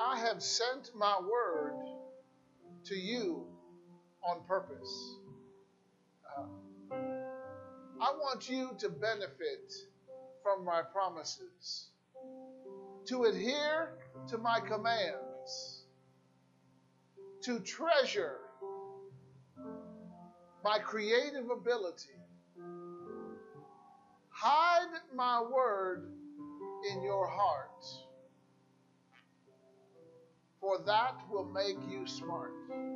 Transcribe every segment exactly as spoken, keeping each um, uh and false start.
I have sent my word to you on purpose. Uh, I want you to benefit from my promises, to adhere to my commands, to treasure my creative ability. Hide my word in your heart, for that will make you smart,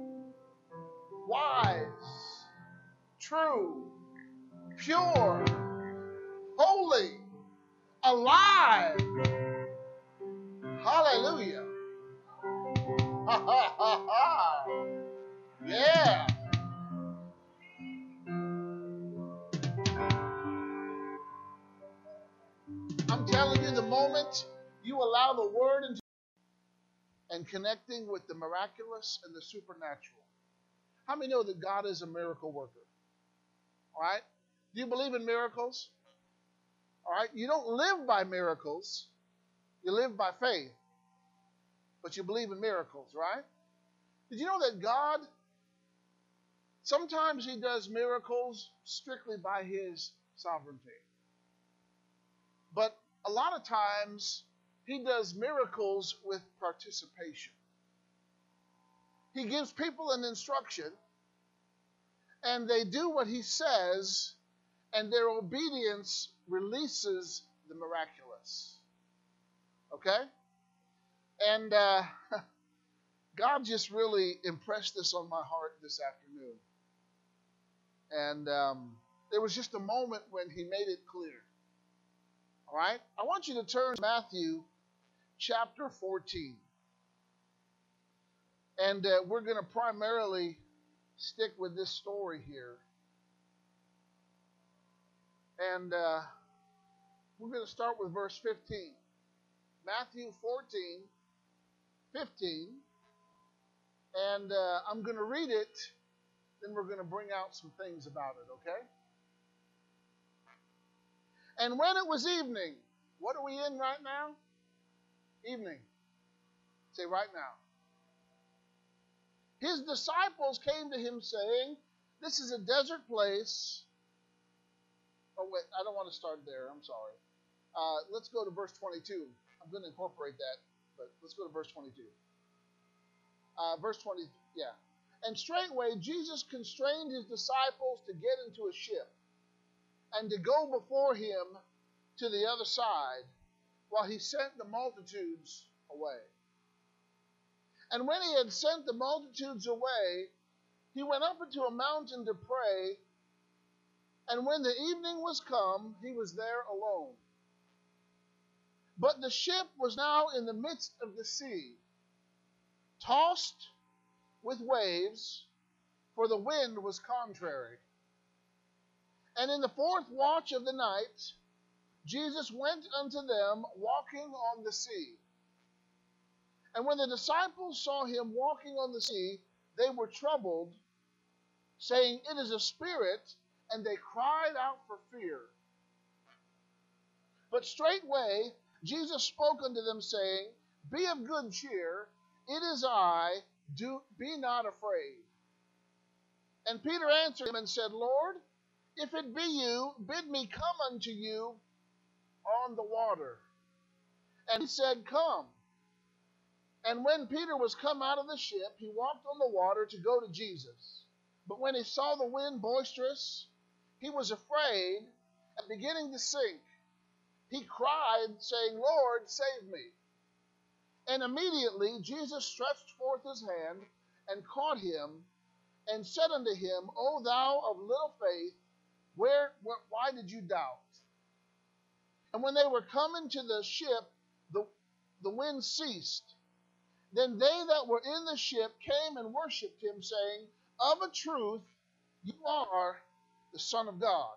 wise, true, pure, holy, alive. Hallelujah. Ha ha ha ha. Yeah. I'm telling you, the moment you allow the word into and connecting with the miraculous and the supernatural. How many know that God is a miracle worker? All right? Do you believe in miracles? All right? You don't live by miracles. You live by faith. But you believe in miracles, right? Did you know that God, sometimes he does miracles strictly by his sovereignty. But a lot of times, he does miracles with participation. He gives people an instruction, and they do what he says, and their obedience releases the miraculous. Okay? And uh, God just really impressed this on my heart this afternoon. And um, there was just a moment when he made it clear. All right? I want you to turn to Matthew chapter fourteen. And uh, we're going to primarily stick with this story here. And uh, we're going to start with verse fifteen. Matthew fourteen, fifteen. And uh, I'm going to read it, then we're going to bring out some things about it, okay? And when it was evening, what are we in right now? Evening. Say right now. His disciples came to him saying, this is a desert place. Oh, wait, I don't want to start there. I'm sorry. Uh, let's go to verse twenty-two. I'm going to incorporate that, but let's go to verse twenty-two. Uh, verse twenty, yeah. And straightway Jesus constrained his disciples to get into a ship and to go before him to the other side while he sent the multitudes away. And when he had sent the multitudes away, he went up into a mountain to pray. And when the evening was come, he was there alone. But the ship was now in the midst of the sea, tossed with waves, for the wind was contrary. And in the fourth watch of the night, Jesus went unto them walking on the sea. And when the disciples saw him walking on the sea, they were troubled, saying, it is a spirit, and they cried out for fear. But straightway Jesus spoke unto them, saying, be of good cheer, it is I, do be not afraid. And Peter answered him and said, Lord, if it be you, bid me come unto you on the water. And he said, come. And when Peter was come out of the ship, he walked on the water to go to Jesus. But when he saw the wind boisterous, he was afraid, and beginning to sink, he cried, saying, Lord, save me. And immediately Jesus stretched forth his hand and caught him, and said unto him, O thou of little faith, where, where why did you doubt? And when they were come into the ship, the, the wind ceased. Then they that were in the ship came and worshipped him, saying, of a truth, you are the Son of God.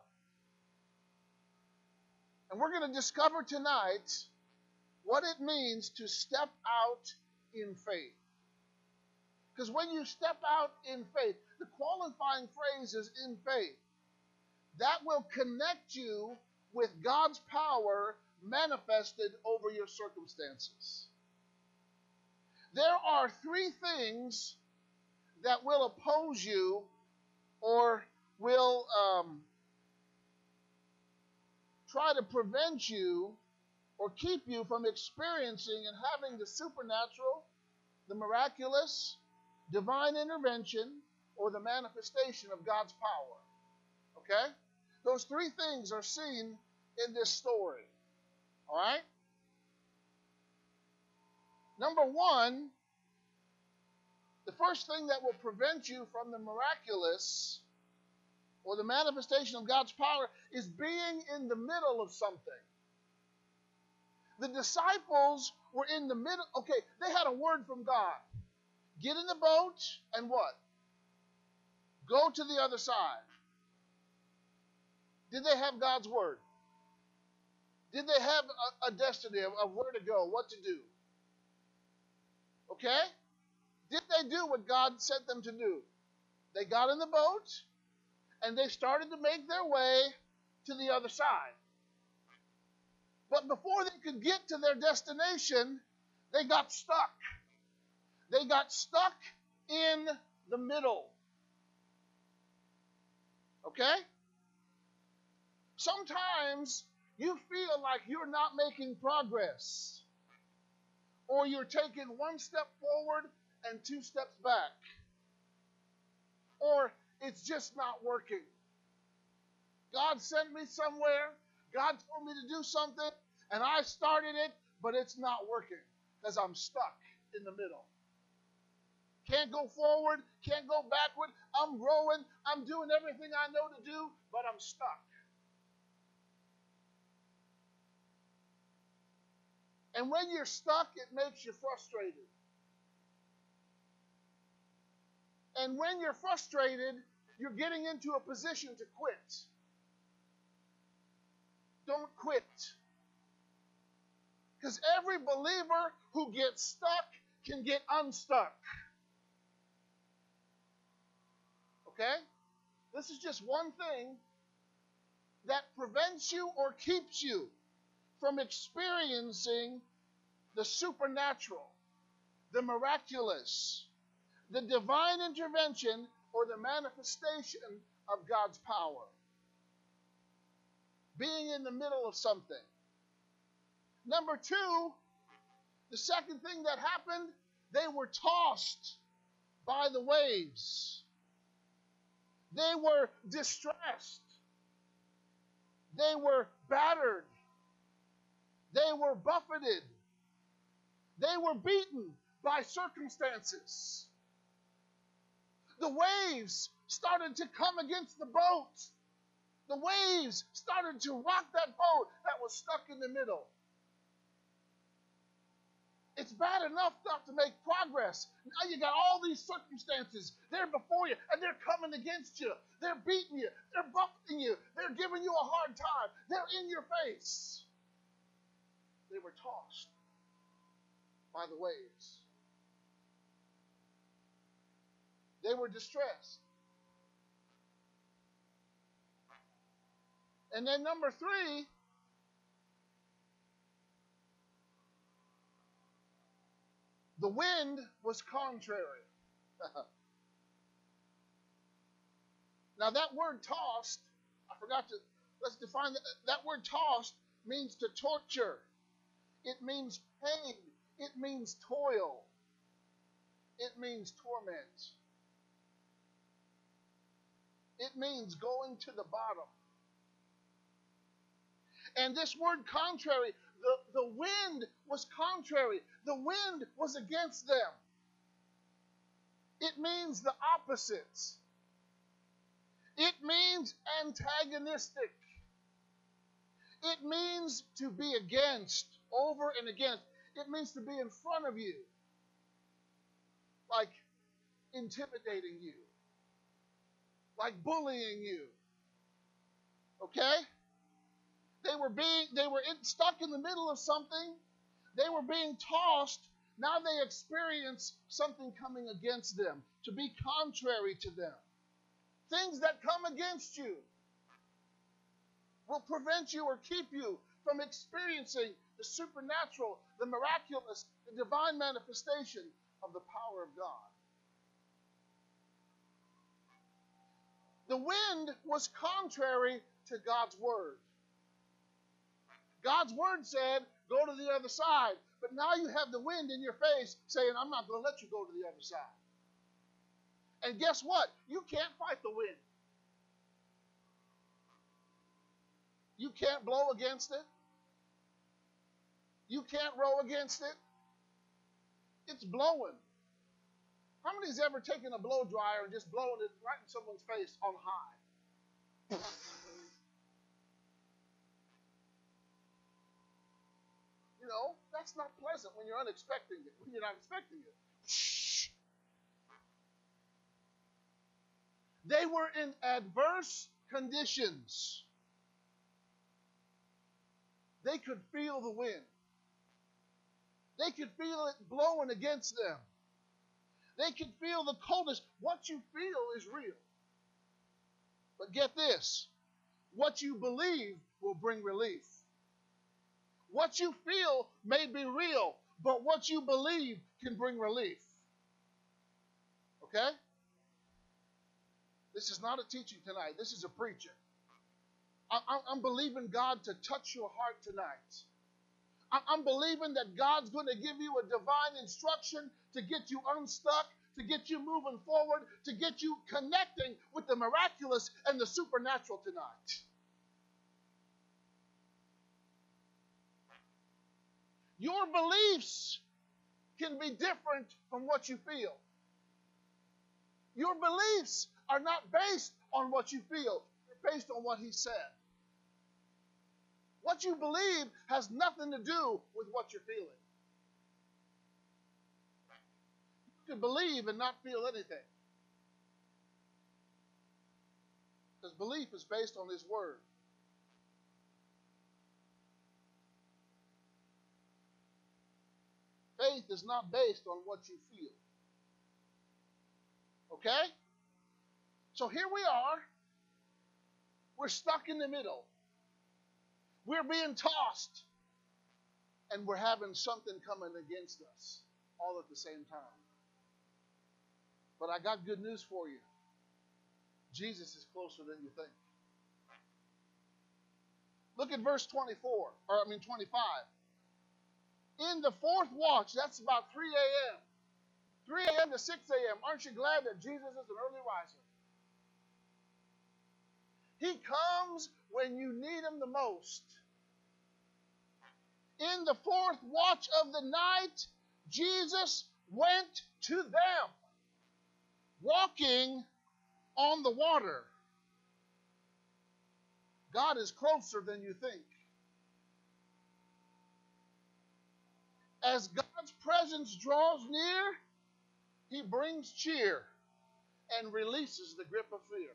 And we're going to discover tonight what it means to step out in faith. Because when you step out in faith, the qualifying phrase is in faith. That will connect you with God's power manifested over your circumstances. There are three things that will oppose you or will um, try to prevent you or keep you from experiencing and having the supernatural, the miraculous, divine intervention, or the manifestation of God's power. Okay? Those three things are seen in this story. All right? Number one, the first thing that will prevent you from the miraculous or the manifestation of God's power is being in the middle of something. The disciples were in the middle. Okay, they had a word from God. Get in the boat and what? Go to the other side. Did they have God's word? Did they have a, a destiny of, of where to go, what to do? Okay? Did they do what God sent them to do? They got in the boat and they started to make their way to the other side. But before they could get to their destination, they got stuck. They got stuck in the middle. Okay? Sometimes you feel like you're not making progress, or you're taking one step forward and two steps back, or it's just not working. God sent me somewhere, God told me to do something, and I started it, but it's not working because I'm stuck in the middle. Can't go forward, can't go backward. I'm growing, I'm doing everything I know to do, but I'm stuck. And when you're stuck, it makes you frustrated. And when you're frustrated, you're getting into a position to quit. Don't quit. Because every believer who gets stuck can get unstuck. Okay? This is just one thing that prevents you or keeps you from experiencing the supernatural, the miraculous, the divine intervention, or the manifestation of God's power. Being in the middle of something. Number two, the second thing that happened, they were tossed by the waves. They were distressed. They were battered. They were buffeted. They were beaten by circumstances. The waves started to come against the boat. The waves started to rock that boat that was stuck in the middle. It's bad enough not to make progress. Now you got all these circumstances. They're before you, and they're coming against you. They're beating you. They're buffeting you. They're giving you a hard time. They're in your face. They were tossed by the waves. They were distressed. And then number three, the wind was contrary. Now that word tossed, I forgot to, let's define that. That word tossed means to torture. It means pain. It means toil. It means torment. It means going to the bottom. And this word contrary, the, the wind was contrary. The wind was against them. It means the opposite. It means antagonistic. It means to be against, over and against. It means to be in front of you, like intimidating you, like bullying you. Okay? They were being, they were in, stuck in the middle of something. They were being tossed. Now they experience something coming against them, to be contrary to them. Things that come against you will prevent you or keep you from experiencing the supernatural, the miraculous, the divine manifestation of the power of God. The wind was contrary to God's word. God's word said, go to the other side. But now you have the wind in your face saying, I'm not going to let you go to the other side. And guess what? You can't fight the wind. You can't blow against it. You can't row against it. It's blowing. How many's ever taken a blow dryer and just blowing it right in someone's face on high? You know, that's not pleasant when you're unexpecting it, when you're not expecting it. They were in adverse conditions. They could feel the wind. They could feel it blowing against them. They could feel the coldness. What you feel is real. But get this. What you believe will bring relief. What you feel may be real, but what you believe can bring relief. Okay? This is not a teaching tonight. This is a preaching. I, I'm believing God to touch your heart tonight. I'm believing that God's going to give you a divine instruction to get you unstuck, to get you moving forward, to get you connecting with the miraculous and the supernatural tonight. Your beliefs can be different from what you feel. Your beliefs are not based on what you feel. They're based on what he said. What you believe has nothing to do with what you're feeling. You can believe and not feel anything. Because belief is based on his word. Faith is not based on what you feel. Okay? So here we are. We're stuck in the middle. We're being tossed. And we're having something coming against us all at the same time. But I got good news for you. Jesus is closer than you think. Look at verse twenty-four, or I mean twenty-five. In the fourth watch, that's about three a.m. three a.m. to six a.m. Aren't you glad that Jesus is an early riser? He comes when you need him the most. In the fourth watch of the night, Jesus went to them, walking on the water. God is closer than you think. As God's presence draws near, he brings cheer and releases the grip of fear.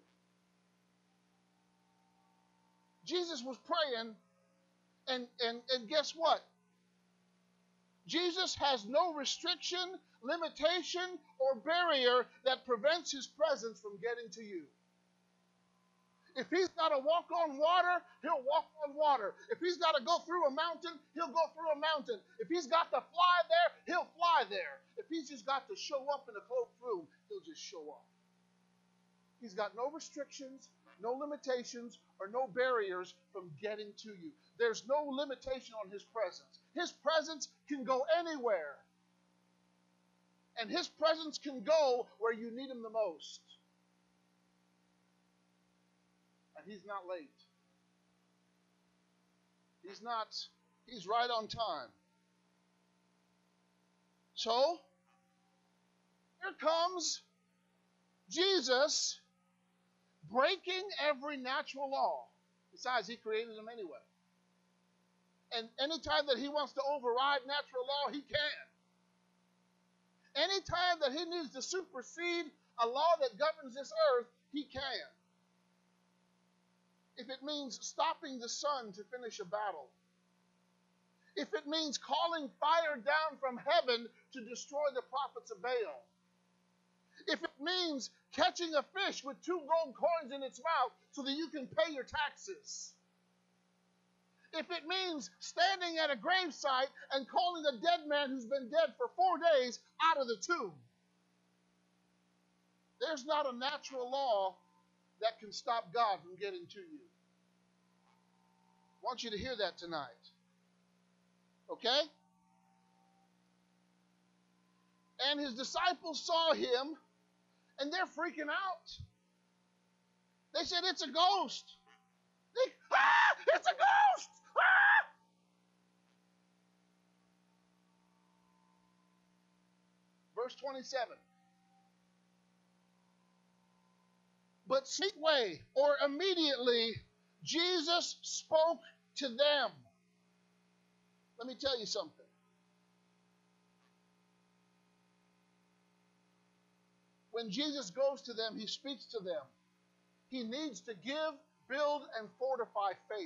Jesus was praying, and, and, and guess what? Jesus has no restriction, limitation, or barrier that prevents his presence from getting to you. If he's got to walk on water, he'll walk on water. If he's got to go through a mountain, he'll go through a mountain. If he's got to fly there, he'll fly there. If he's just got to show up in a cloaked room, he'll just show up. He's got no restrictions, no limitations, or no barriers from getting to you. There's no limitation on his presence. His presence can go anywhere. And his presence can go where you need him the most. And he's not late. He's not, he's right on time. So, here comes Jesus breaking every natural law. Besides, he created them anyway. And anytime that he wants to override natural law, he can. Anytime that he needs to supersede a law that governs this earth, he can. If it means stopping the sun to finish a battle. If it means calling fire down from heaven to destroy the prophets of Baal. If it means catching a fish with two gold coins in its mouth so that you can pay your taxes. if it means standing at a gravesite and calling a dead man who's been dead for four days out of the tomb, there's not a natural law that can stop God from getting to you. I want you to hear that tonight. Okay? And his disciples saw him, and they're freaking out. They said, it's a ghost. They, ah, it's a ghost! Ah! Verse twenty-seven. But straightway, or immediately, Jesus spoke to them. Let me tell you something. When Jesus goes to them, he speaks to them. He needs to give, build, and fortify faith.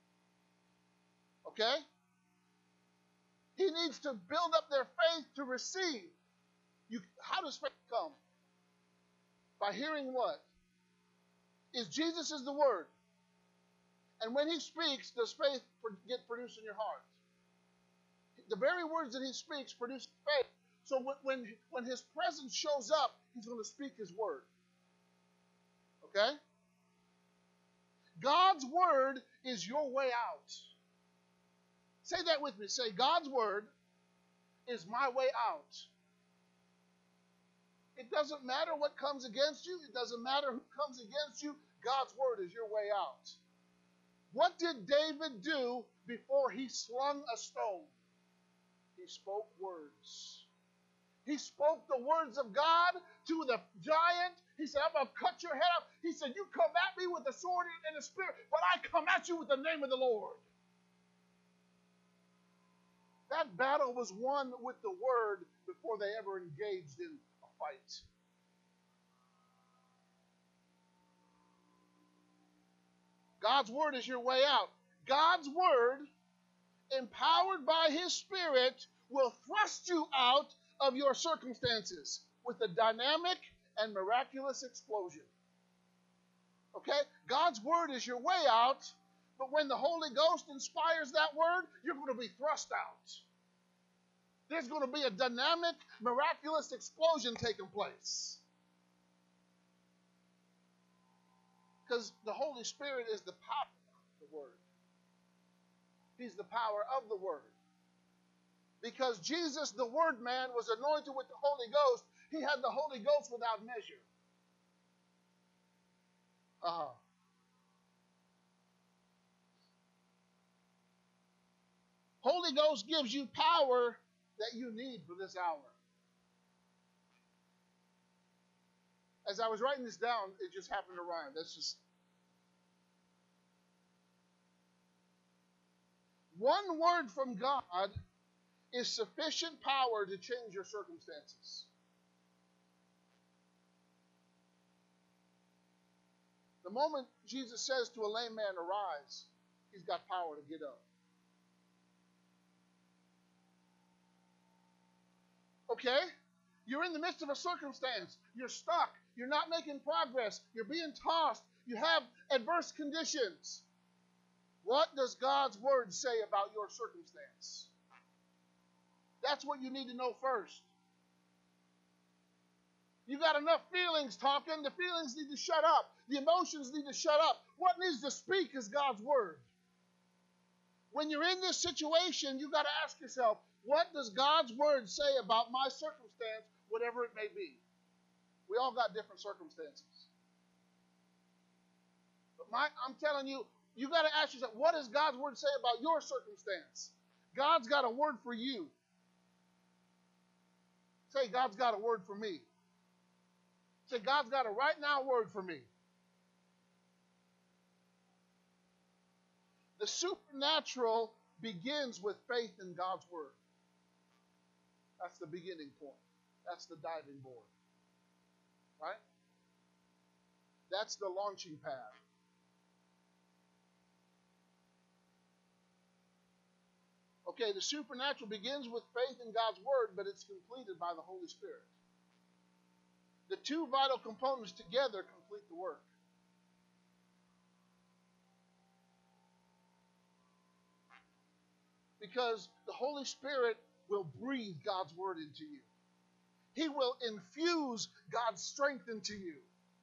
Okay? He needs to build up their faith to receive. You, how does faith come? By hearing what? Is Jesus is the Word. And when he speaks, does faith get produced in your heart? The very words that he speaks produce faith. So when, when his presence shows up, he's going to speak his word. Okay? God's word is your way out. Say that with me. Say, God's word is my way out. It doesn't matter what comes against you. It doesn't matter who comes against you. God's word is your way out. What did David do before he slung a stone? He spoke words. He spoke the words of God to the giant. He said, I'm going to cut your head off. He said, you come at me with a sword and a spear, but I come at you with the name of the Lord. That battle was won with the word before they ever engaged in a fight. God's word is your way out. God's word, empowered by his Spirit, will thrust you out of your circumstances with a dynamic and miraculous explosion. Okay? God's word is your way out, but when the Holy Ghost inspires that word, you're going to be thrust out. There's going to be a dynamic, miraculous explosion taking place. Because the Holy Spirit is the power of the word. He's the power of the word. Because Jesus, the Word man, was anointed with the Holy Ghost. He had the Holy Ghost without measure. Uh-huh. Holy Ghost gives you power that you need for this hour. As I was writing this down, it just happened to rhyme. That's just... One word from God is sufficient power to change your circumstances. The moment Jesus says to a lame man, arise, he's got power to get up. Okay? You're in the midst of a circumstance. You're stuck. You're not making progress. You're being tossed. You have adverse conditions. What does God's word say about your circumstance? That's what you need to know first. You got enough feelings talking. The feelings need to shut up. The emotions need to shut up. What needs to speak is God's word. When you're in this situation, you got to ask yourself, what does God's word say about my circumstance, whatever it may be? We all got different circumstances. But my, I'm telling you, you got to ask yourself, what does God's word say about your circumstance? God's got a word for you. Say, God's got a word for me. Say, God's got a right now word for me. The supernatural begins with faith in God's word. That's the beginning point. That's the diving board. Right? That's the launching pad. Okay, the supernatural begins with faith in God's word, but it's completed by the Holy Spirit. The two vital components together complete the work. Because the Holy Spirit will breathe God's word into you. He will infuse God's strength into you.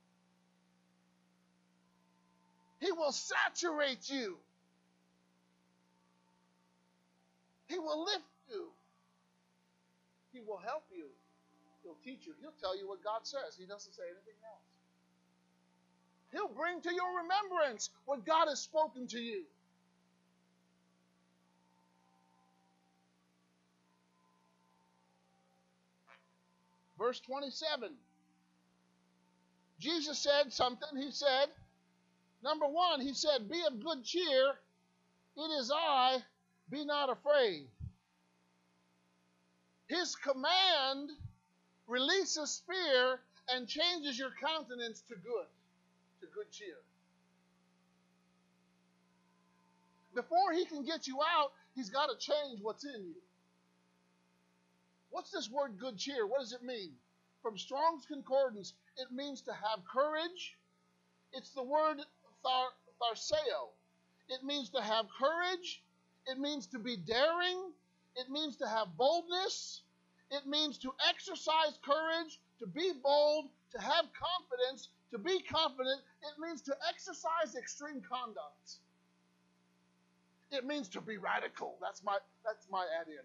He will saturate you. He will lift you. He will help you. He'll teach you. He'll tell you what God says. He doesn't say anything else. He'll bring to your remembrance what God has spoken to you. Verse twenty-seven. Jesus said something. He said, number one, he said, be of good cheer. It is I. Be not afraid. His command releases fear and changes your countenance to good, to good cheer. Before he can get you out, he's got to change what's in you. What's this word good cheer? What does it mean? From Strong's Concordance, it means to have courage. It's the word thar, tharseo. It means to have courage. It means to be daring. It means to have boldness. It means to exercise courage, to be bold, to have confidence, to be confident. It means to exercise extreme conduct. It means to be radical. That's my, that's my add-in.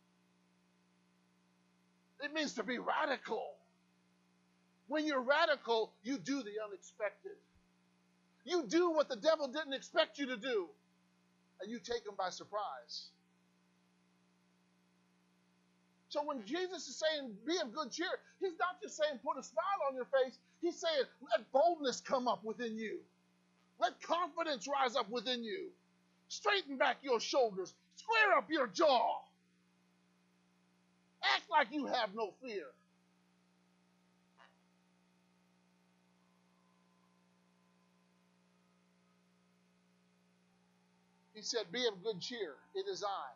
It means to be radical. When you're radical, you do the unexpected. You do what the devil didn't expect you to do, and you take him by surprise. So when Jesus is saying, be of good cheer, he's not just saying put a smile on your face. He's saying let boldness come up within you. Let confidence rise up within you. Straighten back your shoulders. Square up your jaw. Act like you have no fear. He said, be of good cheer. It is I.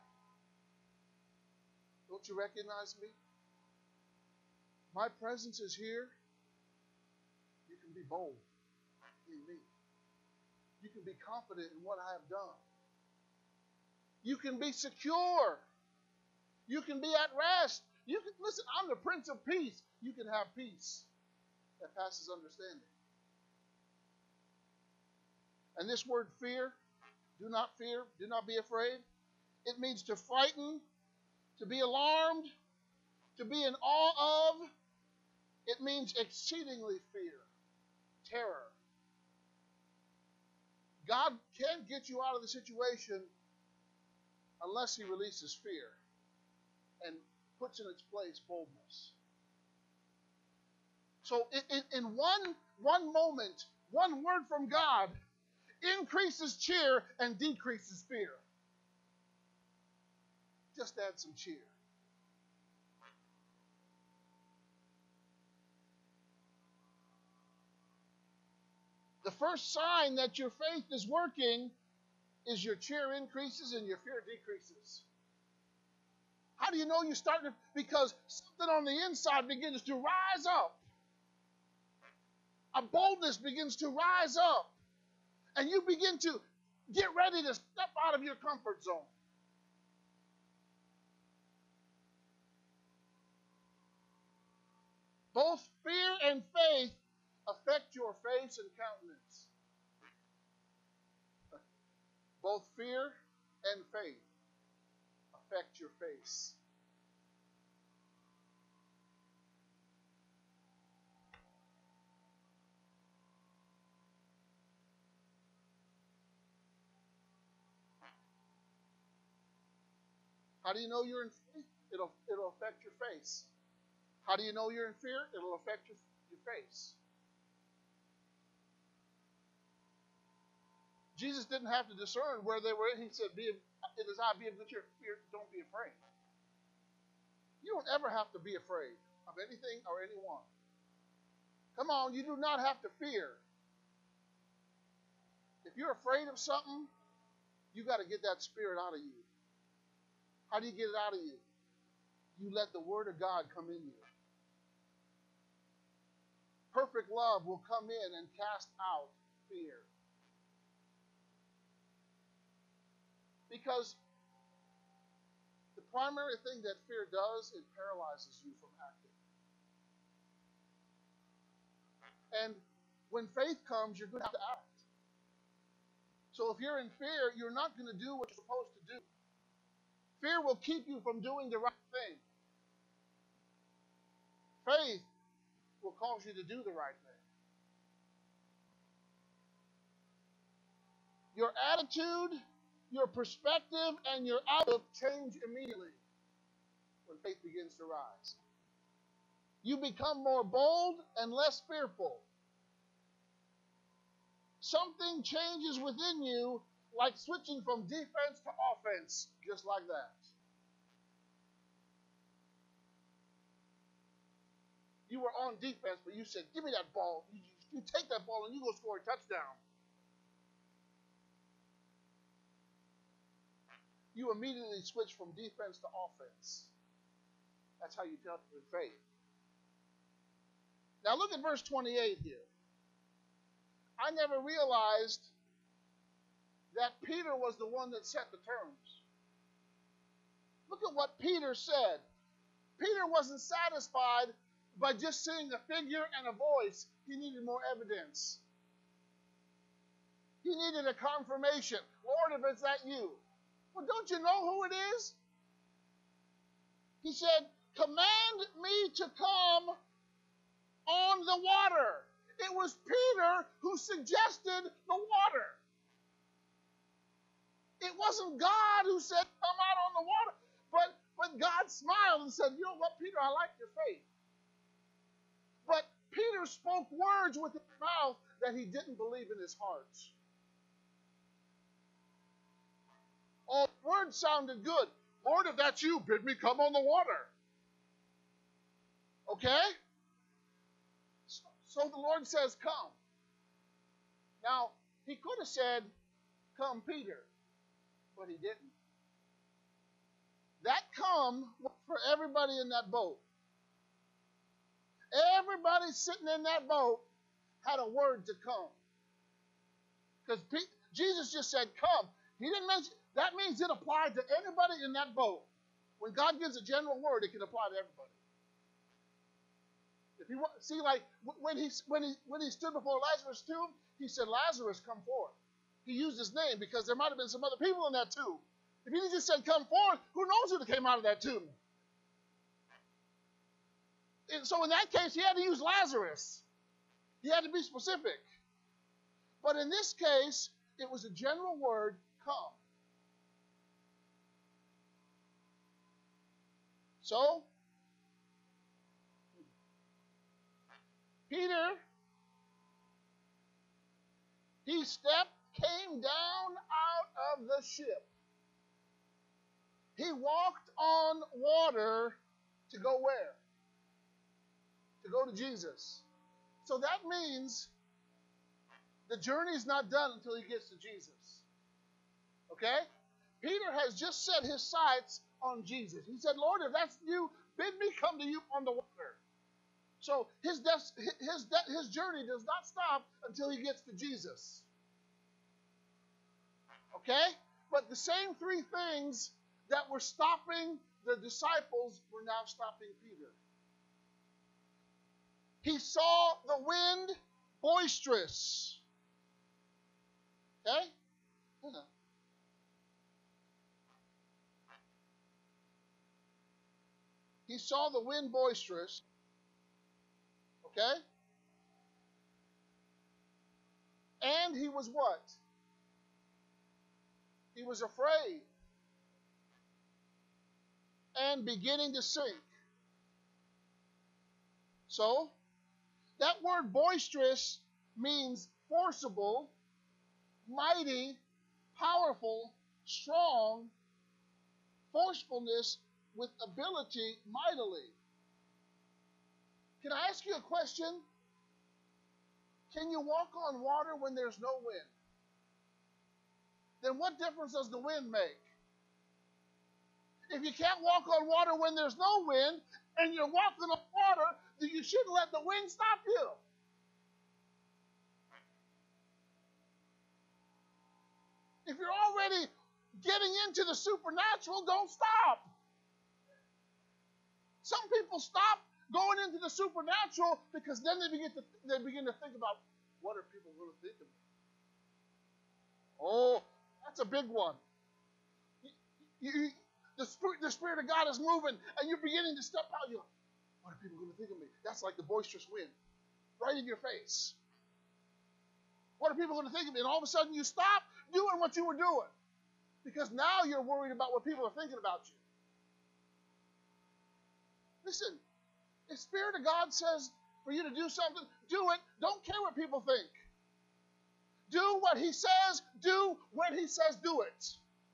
Don't you recognize me? My presence is here. You can be bold in me. You can be confident in what I have done. You can be secure. You can be at rest. You can listen, I'm the Prince of Peace. You can have peace that passes understanding. And this word fear, do not fear, do not be afraid. It means to frighten, to be alarmed, to be in awe of. It means exceedingly fear, terror. God can't get you out of the situation unless he releases fear and puts in its place boldness. So in, in, in one, one moment, one word from God increases cheer and decreases fear. Just add some cheer. The first sign that your faith is working is your cheer increases and your fear decreases. How do you know you're starting to? Because something on the inside begins to rise up. A boldness begins to rise up. And you begin to get ready to step out of your comfort zone. Both fear and faith affect your face and countenance. Both fear and faith affect your face. How do you know you're in faith? It'll, it'll affect your face. How do you know you're in fear? It'll affect your, your face. Jesus didn't have to discern where they were. He said, "Be of, it is I, be of good cheer. Fear, don't be afraid." You don't ever have to be afraid of anything or anyone. Come on, you do not have to fear. If you're afraid of something, you got to get that spirit out of you. How do you get it out of you? You let the Word of God come in you. Perfect love will come in and cast out fear. Because primary thing that fear does, it paralyzes you from acting. And when faith comes, you're going to have to act. So if you're in fear, you're not going to do what you're supposed to do. Fear will keep you from doing the right thing. Faith will cause you to do the right thing. Your attitude, your perspective, and your outlook change immediately when faith begins to rise. You become more bold and less fearful. Something changes within you, like switching from defense to offense, just like that. You were on defense, but you said, give me that ball. You, you take that ball and you go score a touchdown. You immediately switch from defense to offense. That's how you tell in faith. Now look at verse twenty-eight here. I never realized that Peter was the one that set the terms. Look at what Peter said. Peter wasn't satisfied by just seeing a figure and a voice. He needed more evidence. He needed a confirmation. Lord, if it's that you. Well, don't you know who it is? He said, command me to come on the water. It was Peter who suggested the water. It wasn't God who said, come out on the water. But, but God smiled and said, you know what, Peter, I like your faith. But Peter spoke words with his mouth that he didn't believe in his heart. All the words sounded good. Lord, if that's you, bid me come on the water. Okay? So the Lord says, come. Now, he could have said, come, Peter, but he didn't. That come was for everybody in that boat. Everybody sitting in that boat had a word to come. Because Jesus just said, come. He didn't mention, that means it applied to anybody in that boat. When God gives a general word, it can apply to everybody. If you want, see, like when he when he when he stood before Lazarus' tomb, he said, "Lazarus, come forth." He used his name because there might have been some other people in that tomb. If he just said, "Come forth," who knows who came out of that tomb? And so in that case, he had to use Lazarus. He had to be specific. But in this case, it was a general word, "Come." So Peter, he stepped, came down out of the ship. He walked on water to go where? To go to Jesus. So that means the journey is not done until he gets to Jesus. Okay? Peter has just set his sights on Jesus. He said, Lord, if that's you, bid me come to you on the water. So his, des- his, de- his journey does not stop until he gets to Jesus. Okay? But the same three things that were stopping the disciples were now stopping Peter. He saw the wind boisterous. Okay? Yeah. He saw the wind boisterous. Okay? And he was what? He was afraid. And beginning to sink. So, that word boisterous means forcible, mighty, powerful, strong, forcefulness with ability mightily. Can I ask you a question? Can you walk on water when there's no wind? Then what difference does the wind make? If you can't walk on water when there's no wind, and you're walking on water, then you shouldn't let the wind stop you. If you're already getting into the supernatural, don't stop. Some people stop going into the supernatural because then they begin to they begin to think about, what are people going to think of me? Oh, that's a big one. You, you, the, spirit, the Spirit of God is moving, and you're beginning to step out. You're like, what are people going to think of me? That's like the boisterous wind, right in your face. What are people going to think of me? And all of a sudden you stop doing what you were doing because now you're worried about what people are thinking about you. Listen, if the Spirit of God says for you to do something, do it. Don't care what people think. Do what He says. Do when He says do it.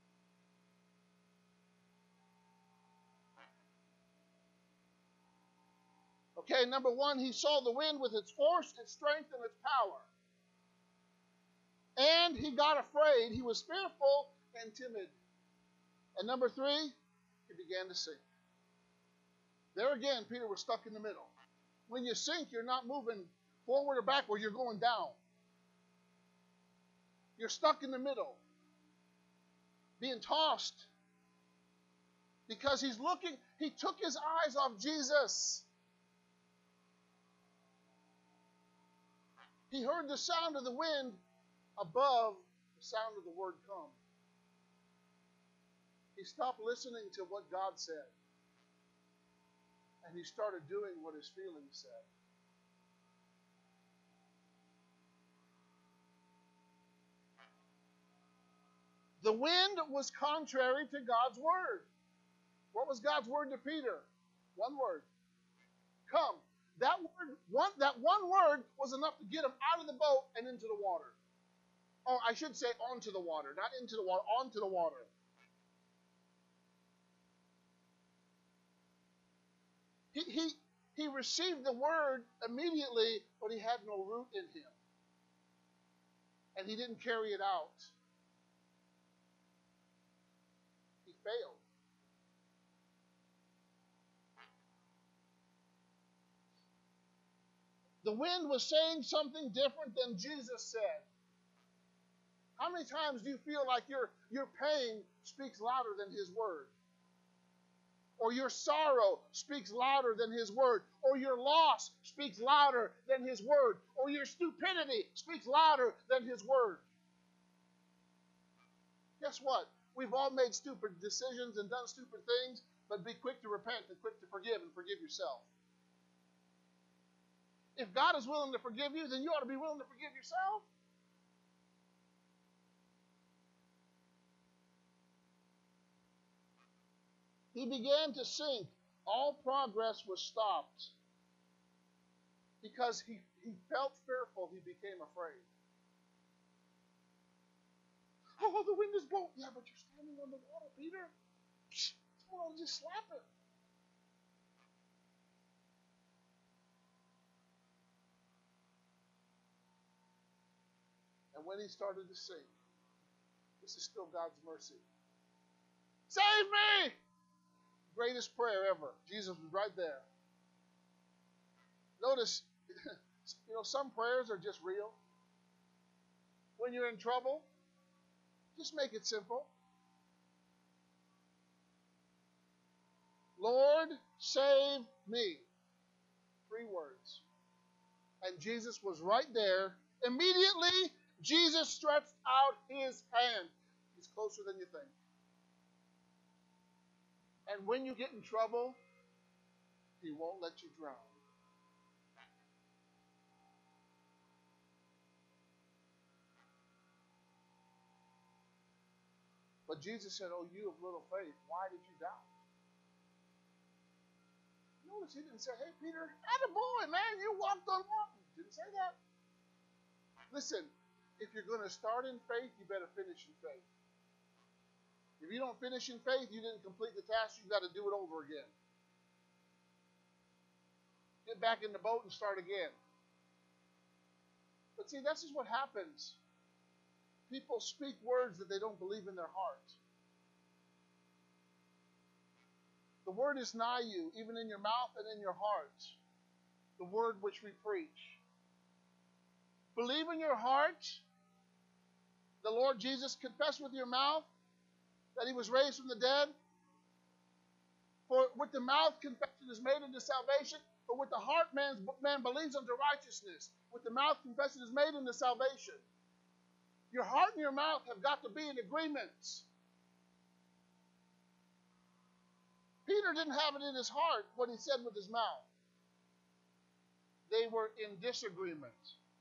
Okay, number one, he saw the wind with its force, its strength, and its power. And he got afraid. He was fearful and timid. And number three, he began to sink. There again, Peter was stuck in the middle. When you sink, you're not moving forward or backward, you're going down. You're stuck in the middle, being tossed. Because he's looking, he took his eyes off Jesus. He heard the sound of the wind above the sound of the word come. He stopped listening to what God said. And he started doing what his feelings said. The wind was contrary to God's word. What was God's word to Peter? One word. Come. That word, one, that one word was enough to get him out of the boat and into the water. Or I should say onto the water. Not into the water, onto the water. He, he, he received the word immediately, but he had no root in him. And he didn't carry it out. He failed. The wind was saying something different than Jesus said. How many times do you feel like your, your pain speaks louder than his word? Or your sorrow speaks louder than his word? Or your loss speaks louder than his word? Or your stupidity speaks louder than his word? Guess what? We've all made stupid decisions and done stupid things, but be quick to repent and quick to forgive and forgive yourself. If God is willing to forgive you, then you ought to be willing to forgive yourself. He began to sink. All progress was stopped. Because he, he felt fearful, he became afraid. Oh, the wind is blowing. Yeah, but you're standing on the water, Peter. Someone will just slap it. And when he started to sink, this is still God's mercy. Save me! Greatest prayer ever. Jesus was right there. Notice, you know, some prayers are just real. When you're in trouble, just make it simple. Lord, save me. Three words. And Jesus was right there. Immediately, Jesus stretched out his hand. He's closer than you think. And when you get in trouble, he won't let you drown. But Jesus said, oh, you of little faith, why did you doubt? Notice he didn't say, hey, Peter, attaboy, man, you walked on water. He didn't say that. Listen, if you're going to start in faith, you better finish in faith. If you don't finish in faith, you didn't complete the task, you've got to do it over again. Get back in the boat and start again. But see, this is what happens. People speak words that they don't believe in their heart. The word is nigh you, even in your mouth and in your heart. The word which we preach. Believe in your heart the Lord Jesus, confess with your mouth that he was raised from the dead, For with the mouth confession is made unto salvation, but with the heart man's, man believes unto righteousness. With the mouth confession is made unto salvation. Your heart and your mouth have got to be in agreement. Peter didn't have it in his heart what he said with his mouth. They were in disagreement.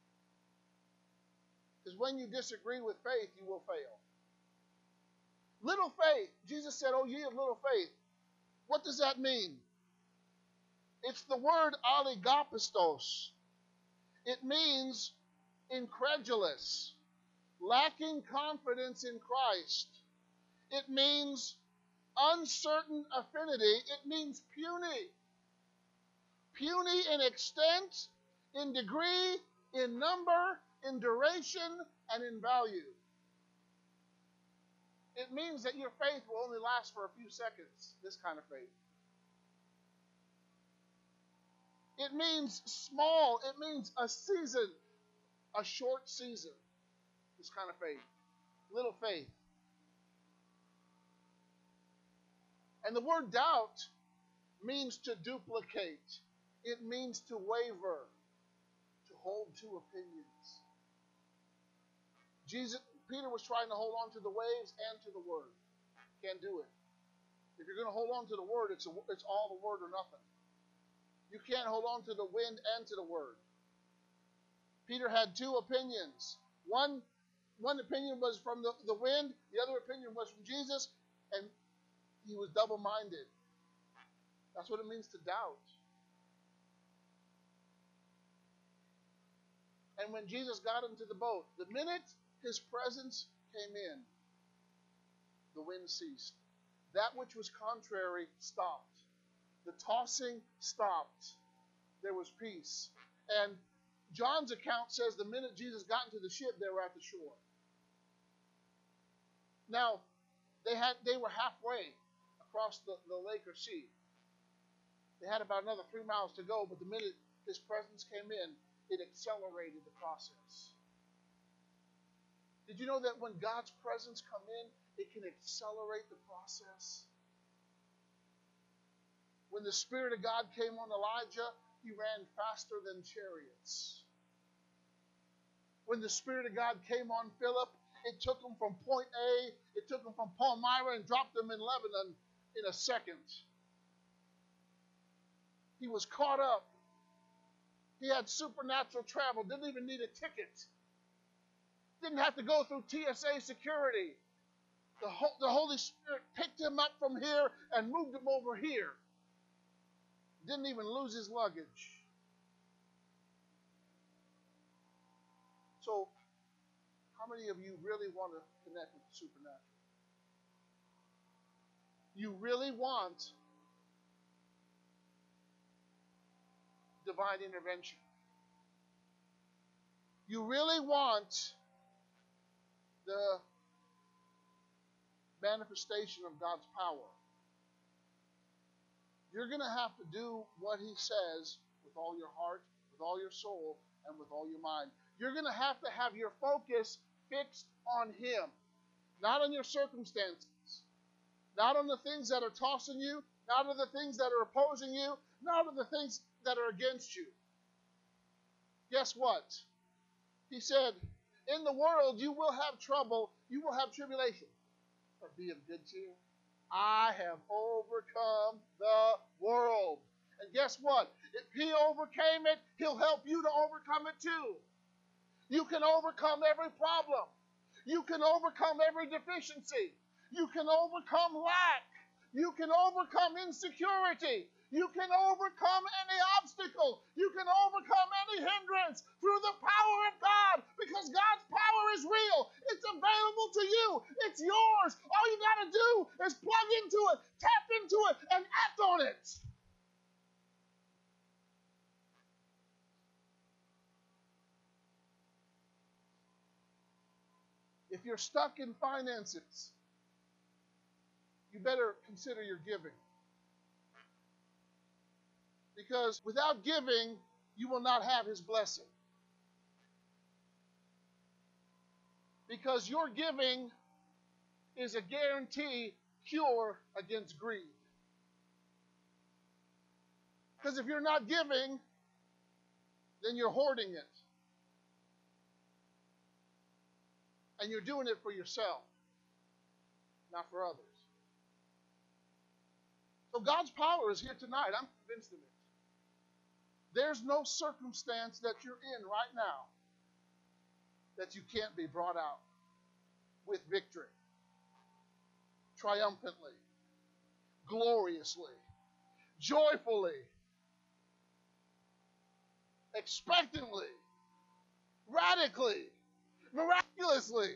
Because when you disagree with faith, you will fail. Little faith. Jesus said, "Oh, ye of little faith." What does that mean? It's the word oligopistos. It means incredulous, lacking confidence in Christ. It means uncertain affinity. It means puny. Puny in extent, in degree, in number, in duration, and in value. It means that your faith will only last for a few seconds, this kind of faith. It means small. It means a season, a short season, this kind of faith. Little faith. And the word doubt means to duplicate. It means to waver, to hold two opinions. Jesus, Peter was trying to hold on to the waves and to the word. Can't do it. If you're going to hold on to the word, it's, a, it's all the word or nothing. You can't hold on to the wind and to the word. Peter had two opinions. One, one opinion was from the, the wind, the other opinion was from Jesus, and he was double-minded. That's what it means to doubt. And when Jesus got into the boat, the minute his presence came in, the wind ceased. That which was contrary stopped. The tossing stopped. There was peace. And John's account says the minute Jesus got into the ship, they were at the shore. Now, they had they were halfway across the, the lake or sea. They had about another three miles to go, but the minute his presence came in, it accelerated the process. Did you know that when God's presence come in, it can accelerate the process? When the Spirit of God came on Elijah, he ran faster than chariots. When the Spirit of God came on Philip, it took him from point A, it took him from Palmyra and dropped him in Lebanon in a second. He was caught up. He had supernatural travel, didn't even need a ticket. Didn't have to go through T S A security. The, Ho- the Holy Spirit picked him up from here and moved him over here. Didn't even lose his luggage. So, how many of you really want to connect with the supernatural? You really want divine intervention. You really want the manifestation of God's power. You're going to have to do what he says with all your heart, with all your soul, and with all your mind. You're going to have to have your focus fixed on him, not on your circumstances, not on the things that are tossing you, not on the things that are opposing you, not on the things that are against you. Guess what? He said, in the world you will have trouble, you will have tribulation. But be of good cheer. I have overcome the world. And guess what? If he overcame it, he'll help you to overcome it too. You can overcome every problem. You can overcome every deficiency. You can overcome lack. You can overcome insecurity. You can overcome any obstacle. You can overcome any hindrance through the power of God, because God's power is real. It's available to you. It's yours. All you got to do is plug into it, tap into it, and act on it. If you're stuck in finances, you better consider your giving. Because without giving, you will not have his blessing. Because your giving is a guarantee cure against greed. Because if you're not giving, then you're hoarding it. And you're doing it for yourself, not for others. So God's power is here tonight. I'm convinced of it. There's no circumstance that you're in right now that you can't be brought out with victory, triumphantly, gloriously, joyfully, expectantly, radically, miraculously.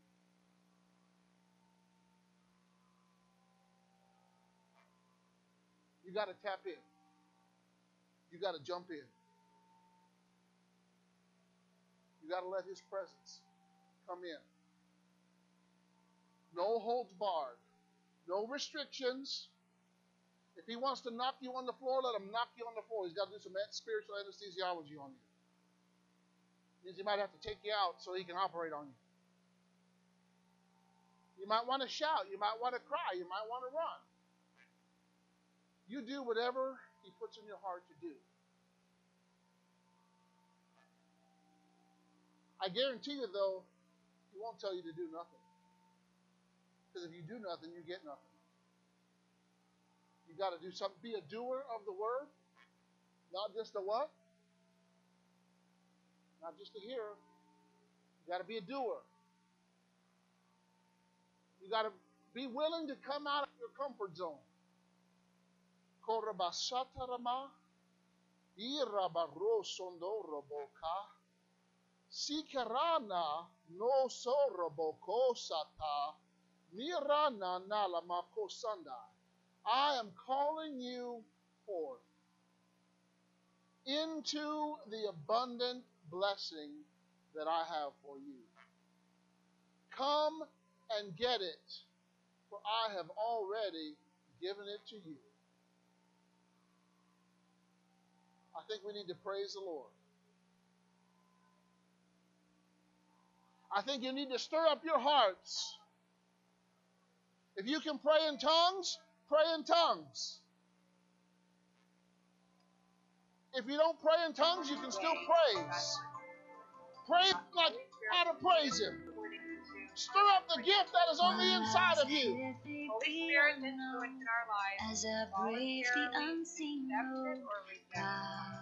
You got to tap in. You got to jump in. You got to let His presence come in. No holds barred. No restrictions. If He wants to knock you on the floor, let Him knock you on the floor. He's got to do some spiritual anesthesiology on you. Means He might have to take you out so He can operate on you. You might want to shout. You might want to cry. You might want to run. You do whatever He puts in your heart to do. I guarantee you, though, He won't tell you to do nothing. Because if you do nothing, you get nothing. You got to do something. Be a doer of the word, not just a what? Not just a hearer. You got to be a doer. You got to be willing to come out of your comfort zone. Korabashatarama, irabarosondoroboka, sikarana no sorobokosata, mirana nalamakosanda. I am calling you forth into the abundant blessing that I have for you. Come and get it, for I have already given it to you. I think we need to praise the Lord. I think you need to stir up your hearts. If you can pray in tongues, pray in tongues. If you don't pray in tongues, you can still praise. Praise like how to praise Him. Stir up the gift that is on the inside of you. Holy Spirit influence in our lives. As I brave the unseen road, God,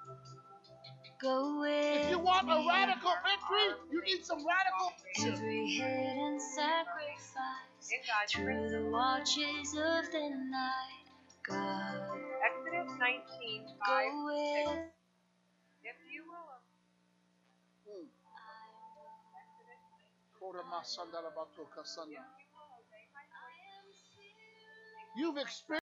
go with If you want a radical victory, you need some radical victory. every hidden sacrifice through the watches of the night. God, Exodus nineteen, go five, with. six. If you will. Hmm. You've experienced